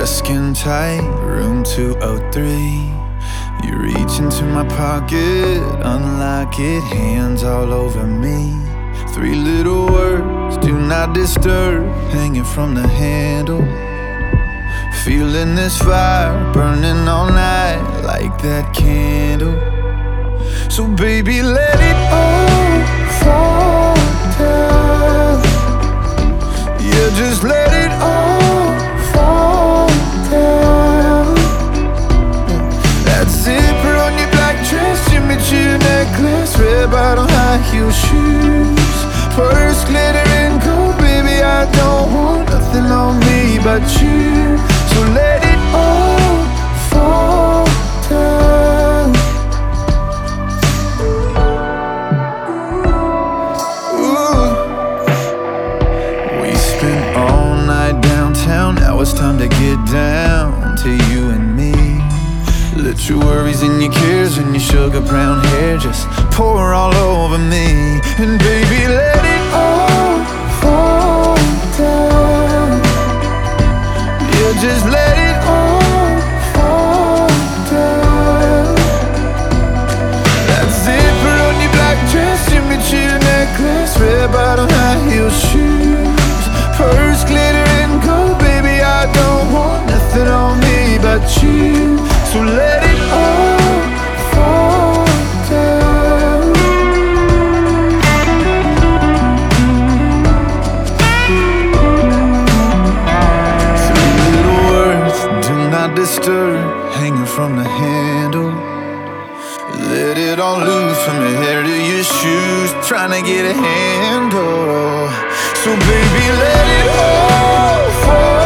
skin tight, room 203. You reach into my pocket, unlock it, hands all over me. 3 little words, do not disturb, hanging from the handle. Feeling this fire, burning all night like that candle. So baby, let it all fall down. Yeah, just let it all fall down. That zipper on your black dress, Jimmy Choo necklace, red bottom high heel shoes, purse glittering gold. Baby, I don't want nothing on me but you. So let it all fall down. Ooh. We spent all night downtown, now it's time to get down to you and me. Let your worries and your cares and your sugar brown hair just pour all over me. And baby, let it all fall down. Yeah, just let it all fall down. That zipper on your black dress, Jimmy Choo necklace, red bottom high heel shoes, purse glittering gold. Baby, I don't want nothing on me but you. So let it all fall down. 3 little words, do not disturb, hanging from the handle. Let it all loose from your hair to your shoes, trying to get a handle. So baby, let it all fall